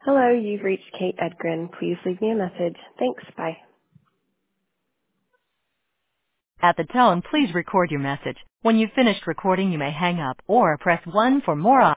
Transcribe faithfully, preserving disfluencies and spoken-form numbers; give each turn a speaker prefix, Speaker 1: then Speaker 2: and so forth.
Speaker 1: Hello, you've reached Kate Edgren. Please leave me a message. Thanks. Bye.
Speaker 2: At the tone, please record your message. When you've finished recording, you may hang up or press one for more options.